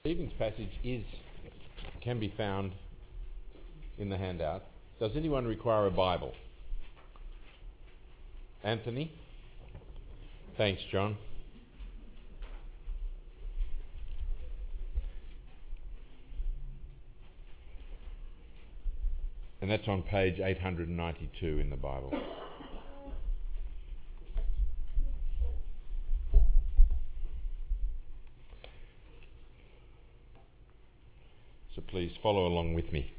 Evening's passage can be found in the handout. Does anyone require a Bible? Anthony? Thanks, John. And that's on page 892 in the Bible. So please follow along with me.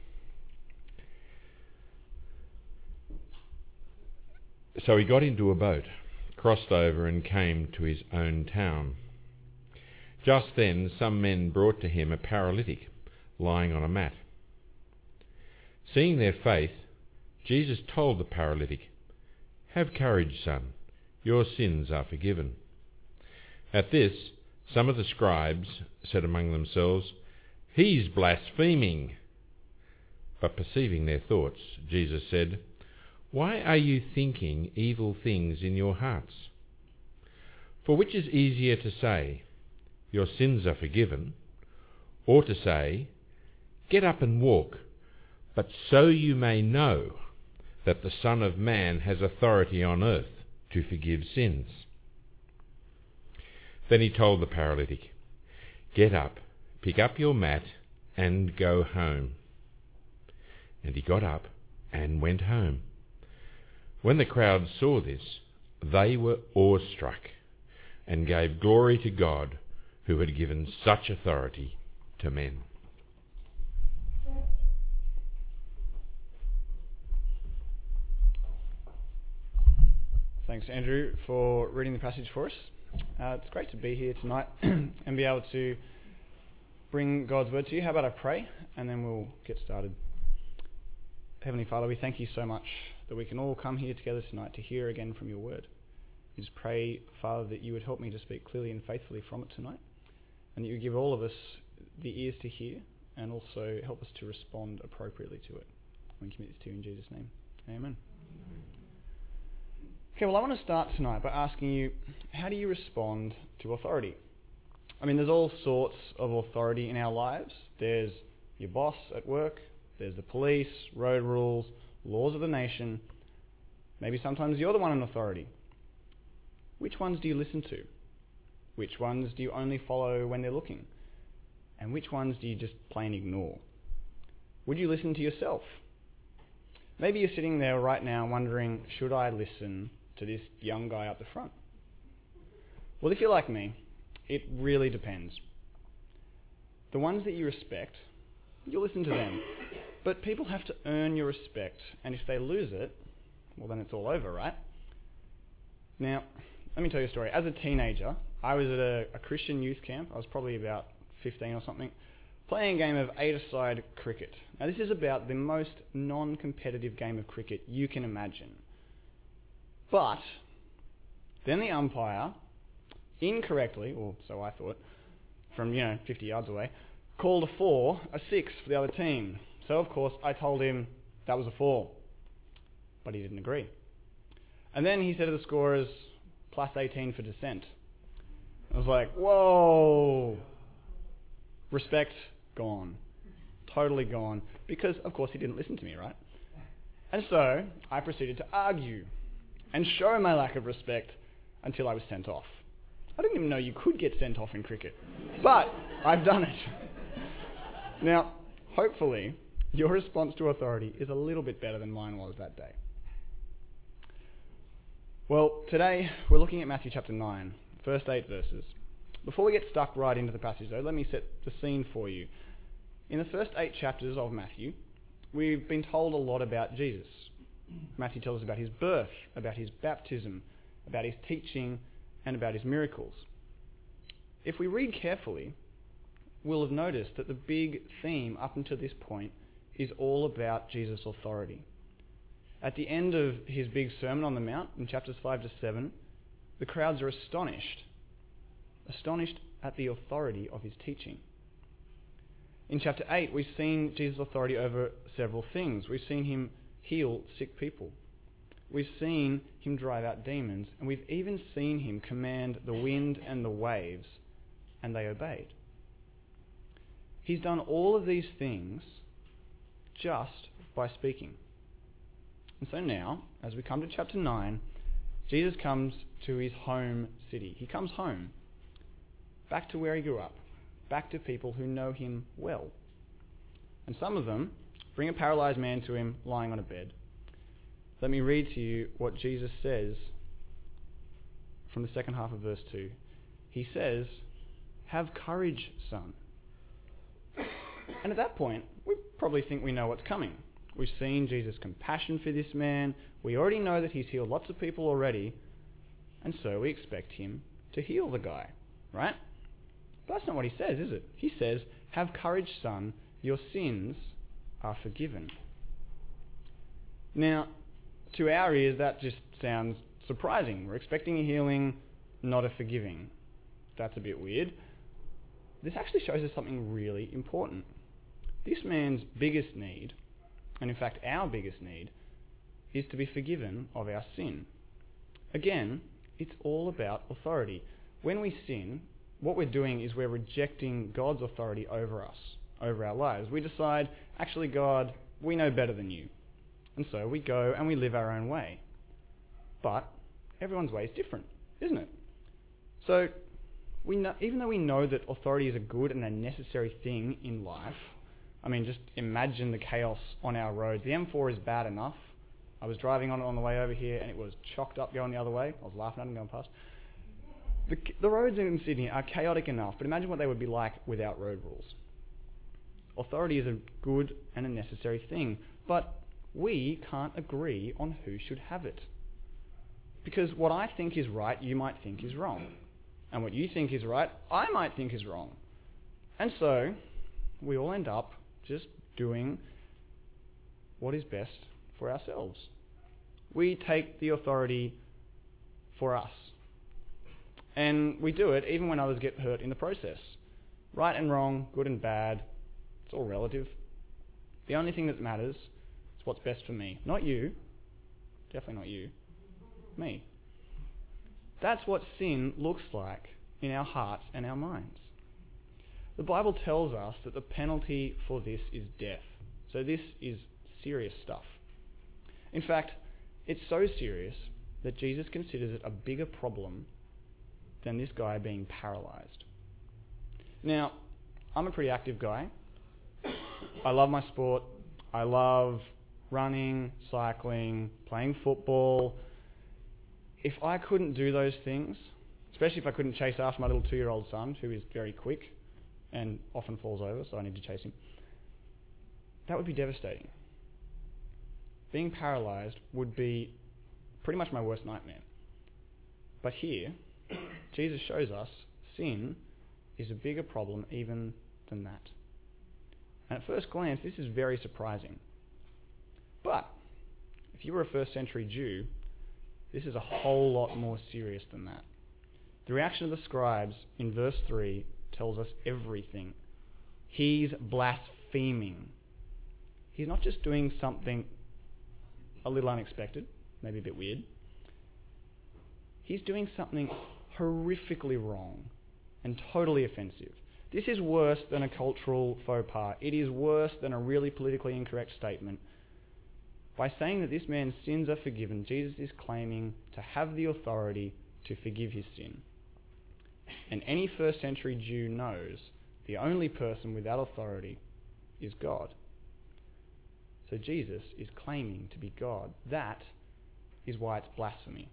So he got into a boat, crossed over and came to his own town. Just then some men brought to him a paralytic lying on a mat. Seeing their faith, Jesus told the paralytic, "Have courage, son, your sins are forgiven." At this, some of the scribes said among themselves, "He's blaspheming." But perceiving their thoughts, Jesus said, "Why are you thinking evil things in your hearts? For which is easier to say, 'Your sins are forgiven,' or to say, 'Get up and walk, but so you may know that the Son of Man has authority on earth to forgive sins?" Then he told the paralytic, "Get up, pick up your mat, and go home." And he got up and went home. When the crowd saw this, they were awestruck and gave glory to God, who had given such authority to men. Thanks, Andrew, for reading the passage for us. It's great to be here tonight and be able to bring God's word to you. How about I pray, and then we'll get started. Heavenly Father, we thank you so much that we can all come here together tonight to hear again from your word. We just pray, Father, that you would help me to speak clearly and faithfully from it tonight, and that you give all of us the ears to hear, and also help us to respond appropriately to it. We commit this to you in Jesus' name. Amen. Okay, well, I want to start tonight by asking you, how do you respond to authority? I mean, there's all sorts of authority in our lives. There's your boss at work, there's the police, road rules, laws of the nation. Maybe sometimes you're the one in authority. Which ones do you listen to? Which ones do you only follow when they're looking? And which ones do you just plain ignore? Would you listen to yourself? Maybe you're sitting there right now wondering, should I listen to this young guy up the front? Well, if you're like me, it really depends. The ones that you respect, you'll listen to them. But people have to earn your respect, and if they lose it, well, then it's all over, right? Now, let me tell you a story. As a teenager, I was at a Christian youth camp. I was probably about 15 or something, playing a game of 8-a-side cricket. Now, this is about the most non-competitive game of cricket you can imagine. But then the umpire, incorrectly, or so I thought, from 50 yards away, called a 4, a 6 for the other team. So of course I told him that was a 4, but he didn't agree. And then he said to the scorers, +18 for dissent. I was like, whoa! Respect gone. Totally gone. Because of course he didn't listen to me, right? And so I proceeded to argue and show my lack of respect until I was sent off. I didn't even know you could get sent off in cricket. But I've done it. Now, hopefully, your response to authority is a little bit better than mine was that day. Well, today we're looking at Matthew chapter 9, first 8 verses. Before we get stuck right into the passage though, let me set the scene for you. In the first 8 chapters of Matthew, we've been told a lot about Jesus. Matthew tells us about his birth, about his baptism, about his teaching, and about his miracles. If we read carefully, we'll have noticed that the big theme up until this point is all about Jesus' authority. At the end of his big Sermon on the Mount, in chapters 5 to 7, the crowds are astonished at the authority of his teaching. In chapter 8, we've seen Jesus' authority over several things. We've seen him heal sick people. We've seen him drive out demons, and we've even seen him command the wind and the waves, and they obeyed. He's done all of these things just by speaking. And so now, as we come to chapter 9, Jesus comes to his home city. He comes home, back to where he grew up, back to people who know him well. And some of them bring a paralyzed man to him lying on a bed. Let me read to you what Jesus says from the second half of verse 2. He says, "Have courage, son." And at that point, we probably think we know what's coming. We've seen Jesus' compassion for this man. We already know that he's healed lots of people already. And so we expect him to heal the guy, right? But that's not what he says, is it? He says, "Have courage, son. Your sins are forgiven." Now, to our ears, that just sounds surprising. We're expecting a healing, not a forgiving. That's a bit weird. This actually shows us something really important. This man's biggest need, and in fact our biggest need, is to be forgiven of our sin. Again, it's all about authority. When we sin, what we're doing is we're rejecting God's authority over us, over our lives. We decide, actually, God, we know better than you. And so we go and we live our own way. But everyone's way is different, isn't it? So we know, even though we know that authority is a good and a necessary thing in life, I mean, just imagine the chaos on our roads. The M4 is bad enough. I was driving on it on the way over here and it was chocked up going the other way. I was laughing at it going past. The roads in Sydney are chaotic enough, but imagine what they would be like without road rules. Authority is a good and a necessary thing, but we can't agree on who should have it. Because what I think is right, you might think is wrong. And what you think is right, I might think is wrong. And so we all end up just doing what is best for ourselves. We take the authority for us. And we do it even when others get hurt in the process. Right and wrong, good and bad, it's all relative. The only thing that matters is what's best for me. Not you. Definitely not you. Me. That's what sin looks like in our hearts and our minds. The Bible tells us that the penalty for this is death. So this is serious stuff. In fact, it's so serious that Jesus considers it a bigger problem than this guy being paralyzed. Now, I'm a pretty active guy. I love my sport. I love running, cycling, playing football. If I couldn't do those things, especially if I couldn't chase after my little 2-year-old son, who is very quick and often falls over, so I need to chase him, that would be devastating. Being paralyzed would be pretty much my worst nightmare. But here, Jesus shows us sin is a bigger problem even than that. And at first glance, this is very surprising. But if you were a first century Jew, this is a whole lot more serious than that. The reaction of the scribes in verse 3 tells us everything. He's blaspheming. He's not just doing something a little unexpected, maybe a bit weird. He's doing something horrifically wrong and totally offensive. This is worse than a cultural faux pas. It is worse than a really politically incorrect statement. By saying that this man's sins are forgiven, Jesus is claiming to have the authority to forgive his sin. And any first century Jew knows the only person without authority is God. So Jesus is claiming to be God. That is why it's blasphemy.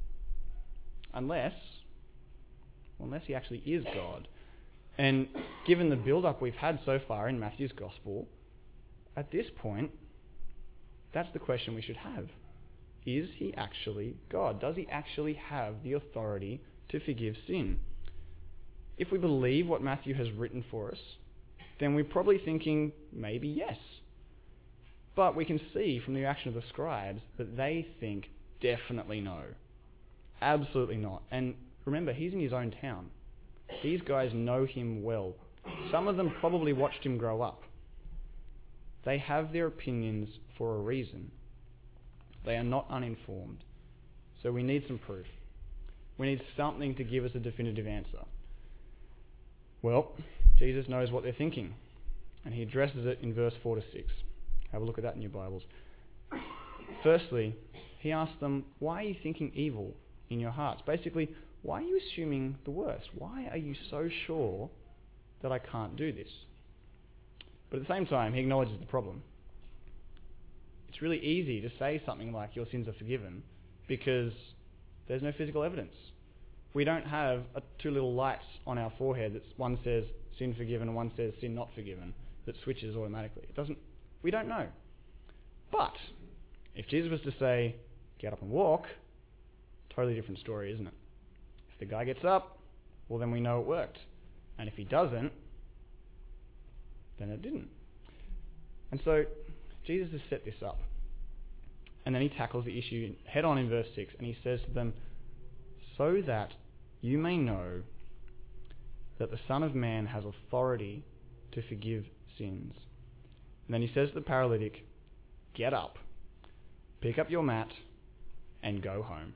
Unless he actually is God. And given the build-up we've had so far in Matthew's Gospel, at this point, that's the question we should have. Is he actually God? Does he actually have the authority to forgive sin? If we believe what Matthew has written for us, then we're probably thinking maybe yes. But we can see from the reaction of the scribes that they think definitely no. Absolutely not. And remember, he's in his own town. These guys know him well. Some of them probably watched him grow up. They have their opinions for a reason. They are not uninformed. So we need some proof. We need something to give us a definitive answer. Well, Jesus knows what they're thinking. And he addresses it in verse 4 to 6. Have a look at that in your Bibles. Firstly, he asks them, why are you thinking evil in your hearts? Basically, why are you assuming the worst? Why are you so sure that I can't do this? But at the same time, he acknowledges the problem. It's really easy to say something like, your sins are forgiven, because there's no physical evidence. We don't have two little lights on our forehead that one says sin forgiven and one says sin not forgiven that switches automatically. We don't know. But if Jesus was to say, get up and walk, totally different story, isn't it? If the guy gets up, well, then we know it worked. And if he doesn't, then it didn't. And so Jesus has set this up. And then he tackles the issue head on in verse 6, and he says to them, so that you may know that the Son of Man has authority to forgive sins. And then he says to the paralytic, get up, pick up your mat, and go home.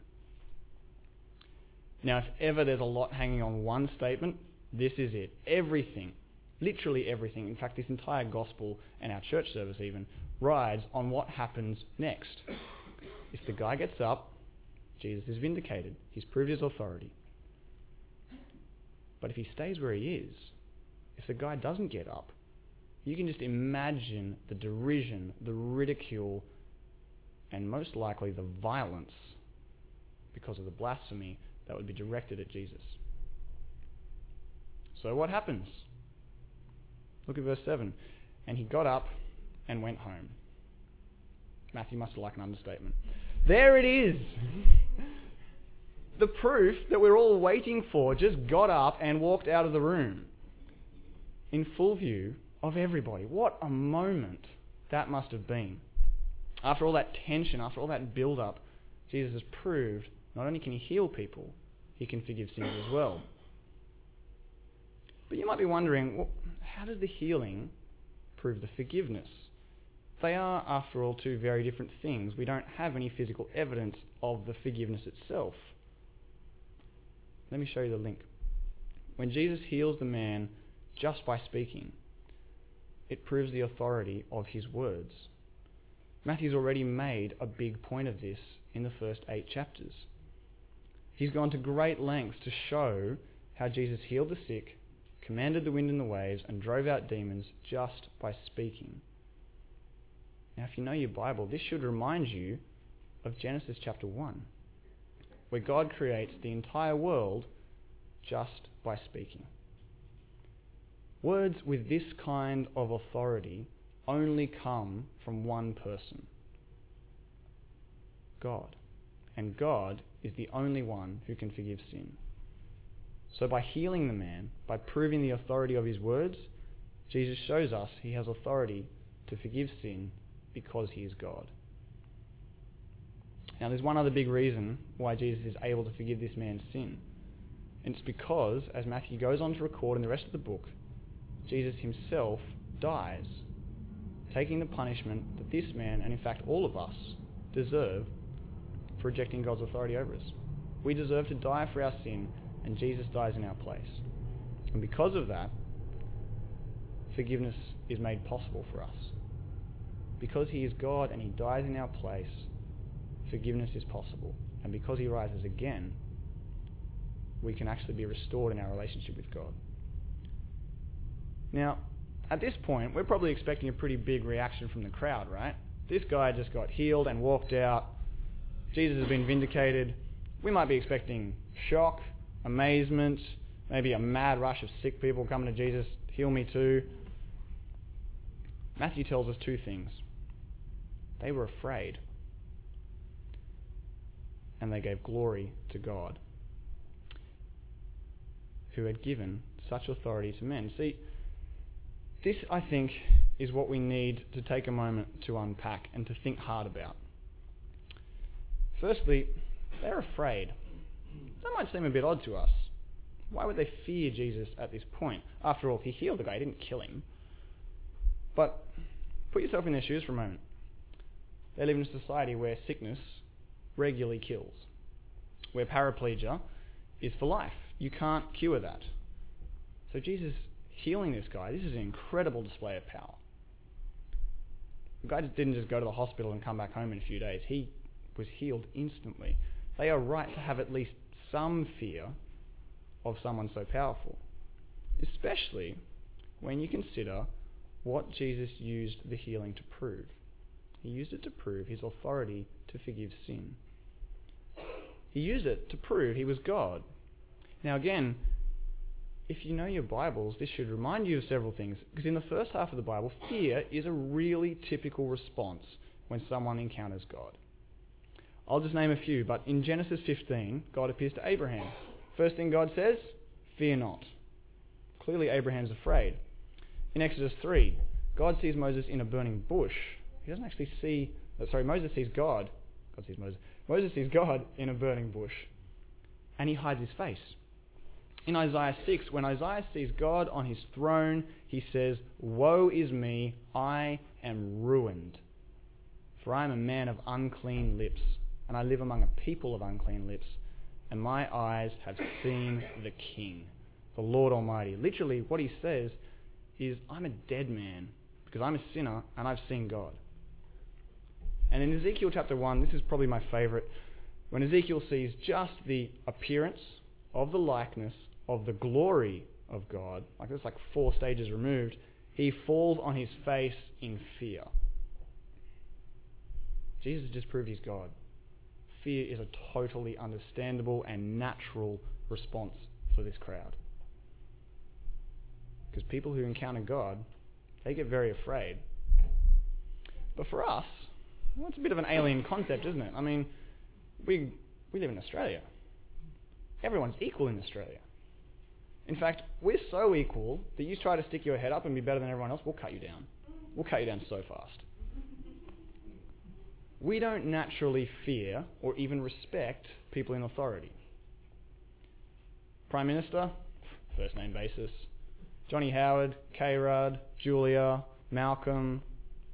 Now, if ever there's a lot hanging on one statement, this is it. Everything, literally everything, in fact, this entire gospel and our church service even, rides on what happens next. If the guy gets up, Jesus is vindicated. He's proved his authority. But if he stays where he is, if the guy doesn't get up, you can just imagine the derision, the ridicule, and most likely the violence because of the blasphemy that would be directed at Jesus. So what happens? Look at verse 7. And he got up and went home. Matthew must have liked an understatement. There it is! The proof that we're all waiting for just got up and walked out of the room in full view of everybody. What a moment that must have been. After all that tension, after all that build-up, Jesus has proved not only can he heal people, he can forgive sins as well. But you might be wondering, well, how does the healing prove the forgiveness? They are, after all, two very different things. We don't have any physical evidence of the forgiveness itself. Let me show you the link. When Jesus heals the man just by speaking, it proves the authority of his words. Matthew's already made a big point of this in the first 8 chapters. He's gone to great lengths to show how Jesus healed the sick, commanded the wind and the waves, and drove out demons just by speaking. Now, if you know your Bible, this should remind you of Genesis chapter 1, where God creates the entire world just by speaking. Words with this kind of authority only come from one person, God. And God is the only one who can forgive sin. So by healing the man, by proving the authority of his words, Jesus shows us he has authority to forgive sin because he is God. Now, there's one other big reason why Jesus is able to forgive this man's sin. And it's because, as Matthew goes on to record in the rest of the book, Jesus himself dies, taking the punishment that this man, and in fact all of us, deserve for rejecting God's authority over us. We deserve to die for our sin, and Jesus dies in our place. And because of that, forgiveness is made possible for us. Because he is God and he dies in our place, forgiveness is possible. And because he rises again, we can actually be restored in our relationship with God. Now, at this point, we're probably expecting a pretty big reaction from the crowd, right? This guy just got healed and walked out. Jesus has been vindicated. We might be expecting shock, amazement, maybe a mad rush of sick people coming to Jesus, heal me too. Matthew tells us two things. They were afraid, and they gave glory to God, who had given such authority to men. See, this, I think, is what we need to take a moment to unpack and to think hard about. Firstly, they're afraid. That might seem a bit odd to us. Why would they fear Jesus at this point? After all, he healed the guy, he didn't kill him. But put yourself in their shoes for a moment. They live in a society where sickness regularly kills, where paraplegia is for life. You can't cure that. So Jesus healing this guy, this is an incredible display of power. The guy didn't just go to the hospital and come back home in a few days. He was healed instantly. They are right to have at least some fear of someone so powerful, especially when you consider what Jesus used the healing to prove. He used it to prove his authority to forgive sin. He used it to prove he was God. Now again, if you know your Bibles, this should remind you of several things, because in the first half of the Bible, fear is a really typical response when someone encounters God. I'll just name a few, but in Genesis 15, God appears to Abraham. First thing God says, fear not. Clearly Abraham's afraid. In Exodus 3, God sees Moses in a burning bush. He doesn't actually see... Moses sees God. God sees Moses. Moses sees God in a burning bush, and he hides his face. In Isaiah 6, when Isaiah sees God on his throne, he says, "Woe is me, I am ruined, for I am a man of unclean lips, and I live among a people of unclean lips, and my eyes have seen the King, the Lord Almighty." Literally, what he says is, I'm a dead man, because I'm a sinner, and I've seen God. And in Ezekiel chapter 1, this is probably my favourite, when Ezekiel sees just the appearance of the likeness of the glory of God, like this, like 4 stages removed, he falls on his face in fear. Jesus just proved he's God. Fear is a totally understandable and natural response for this crowd. Because people who encounter God, they get very afraid. But for us, well, it's a bit of an alien concept, isn't it? I mean, we live in Australia. Everyone's equal in Australia. In fact, we're so equal that you try to stick your head up and be better than everyone else, we'll cut you down. We'll cut you down so fast. We don't naturally fear or even respect people in authority. Prime Minister, first name basis. Johnny Howard, K-Rudd, Julia, Malcolm.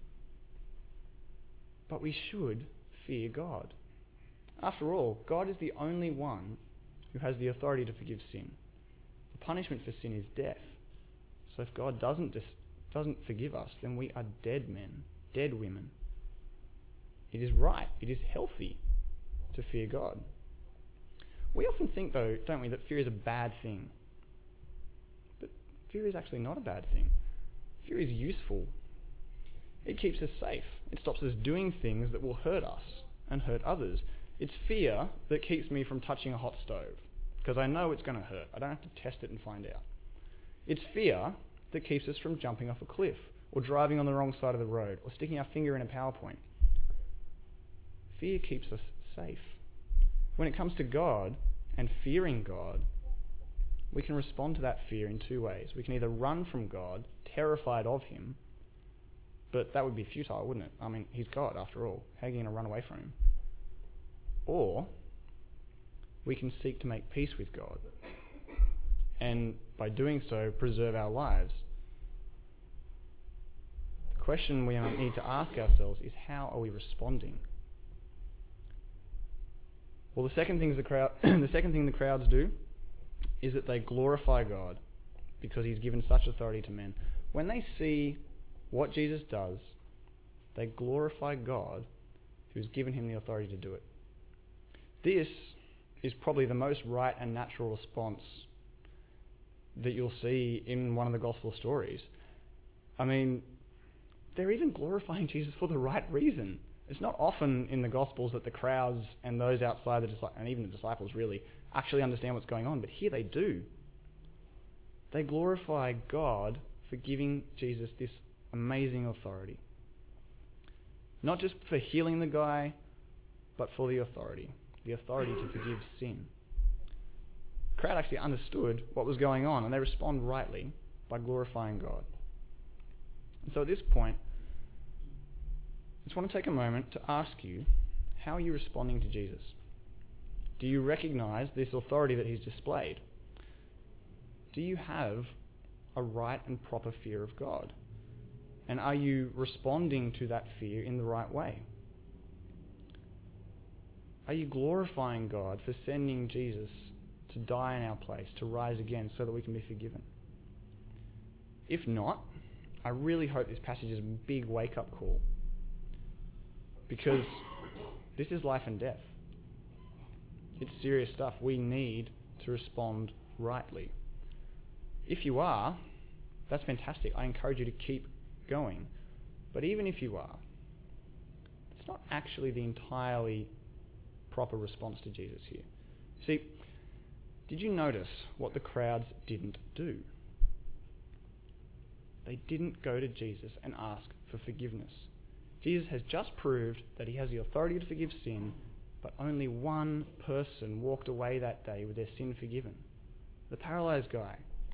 But we should fear God. After all, God is the only one who has the authority to forgive sin. The punishment for sin is death. So if God doesn't forgive us, then we are dead men, dead women. It is right, it is healthy to fear God. We often think, though, don't we, that fear is a bad thing. But fear is actually not a bad thing. Fear is useful. It keeps us safe. It stops us doing things that will hurt us and hurt others. It's fear that keeps me from touching a hot stove, because I know it's going to hurt. I don't have to test it and find out. It's fear that keeps us from jumping off a cliff, or driving on the wrong side of the road, or sticking our finger in a PowerPoint. Fear keeps us safe. When it comes to God and fearing God, we can respond to that fear in 2 ways. We can either run from God, terrified of him, but that would be futile, wouldn't it? I mean, he's God after all. How are you going to run away from him? Or we can seek to make peace with God, and by doing so, preserve our lives. The question we need to ask ourselves is, how are we responding? Well, the second thing the crowds do is that they glorify God because he's given such authority to men. When they see what Jesus does, they glorify God who's given him the authority to do it. This is probably the most right and natural response that you'll see in one of the gospel stories. I mean, they're even glorifying Jesus for the right reason. It's not often in the Gospels that the crowds and those outside and even the disciples really actually understand what's going on, but here they do. They glorify God for giving Jesus this amazing authority. Not just for healing the guy, but for the authority to forgive sin. The crowd actually understood what was going on, and they respond rightly by glorifying God. And so at this point, I just want to take a moment to ask you, how are you responding to Jesus? Do you recognize this authority that he's displayed? Do you have a right and proper fear of God? And are you responding to that fear in the right way? Are you glorifying God for sending Jesus to die in our place, to rise again so that we can be forgiven? If not, I really hope this passage is a big wake-up call, because this is life and death. It's serious stuff. We need to respond rightly. If you are, that's fantastic. I encourage you to keep going. But even if you are, it's not actually the entirely proper response to Jesus here. See, did you notice what the crowds didn't do? They didn't go to Jesus and ask for forgiveness. Jesus has just proved that he has the authority to forgive sin, but only one person walked away that day with their sin forgiven. The paralyzed guy.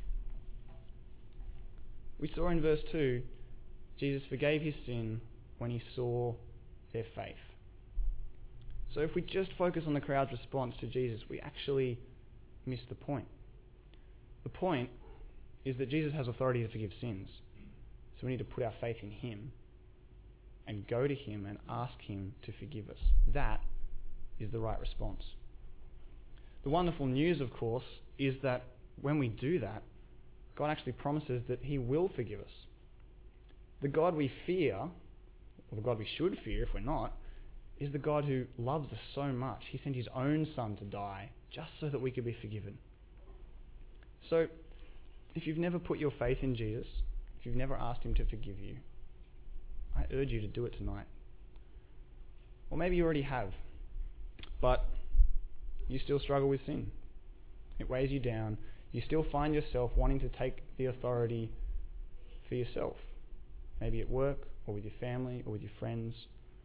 We saw in verse 2, Jesus forgave his sin when he saw their faith. So if we just focus on the crowd's response to Jesus, we actually miss the point. The point is that Jesus has authority to forgive sins. So we need to put our faith in him and go to him and ask him to forgive us. That is the right response. The wonderful news, of course, is that when we do that, God actually promises that he will forgive us. The God we fear, or the God we should fear if we're not, is the God who loves us so much. He sent his own son to die just so that we could be forgiven. So, if you've never put your faith in Jesus, if you've never asked him to forgive you, I urge you to do it tonight. Or maybe you already have, but you still struggle with sin. It weighs you down. You still find yourself wanting to take the authority for yourself. Maybe at work, or with your family, or with your friends.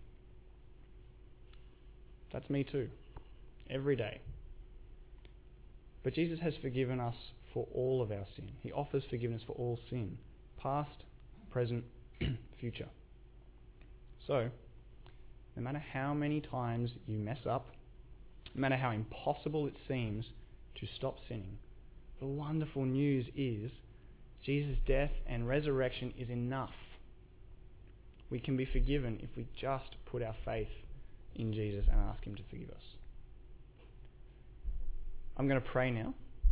That's me too. Every day. But Jesus has forgiven us for all of our sin. He offers forgiveness for all sin. Past, present, future. So, no matter how many times you mess up, no matter how impossible it seems to stop sinning, the wonderful news is Jesus' death and resurrection is enough. We can be forgiven if we just put our faith in Jesus and ask him to forgive us. I'm going to pray now.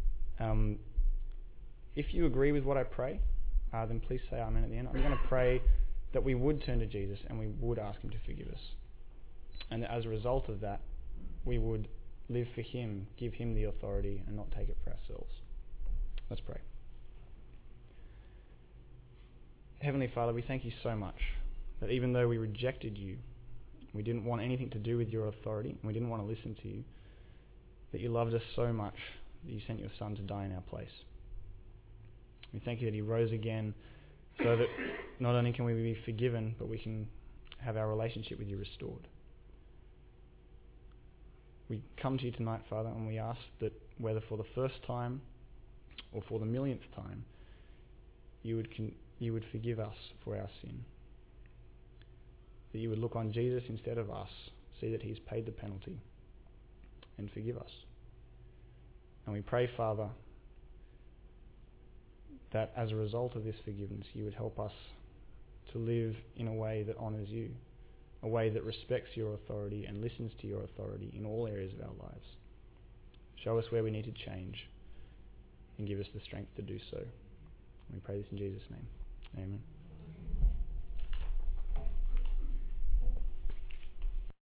If you agree with what I pray, then please say amen at the end. I'm going to pray that we would turn to Jesus and we would ask him to forgive us. And that as a result of that, we would live for him, give him the authority and not take it for ourselves. Let's pray. Heavenly Father, we thank you so much that even though we rejected you, we didn't want anything to do with your authority, and we didn't want to listen to you, that you loved us so much that you sent your Son to die in our place. We thank you that he rose again so that not only can we be forgiven, but we can have our relationship with you restored. We come to you tonight, Father, and we ask that whether for the first time or for the millionth time, you would forgive us for our sin. That you would look on Jesus instead of us, see that he's paid the penalty, and forgive us. And we pray, Father, that as a result of this forgiveness, you would help us to live in a way that honours you, a way that respects your authority and listens to your authority in all areas of our lives. Show us where we need to change and give us the strength to do so. We pray this in Jesus' name. Amen.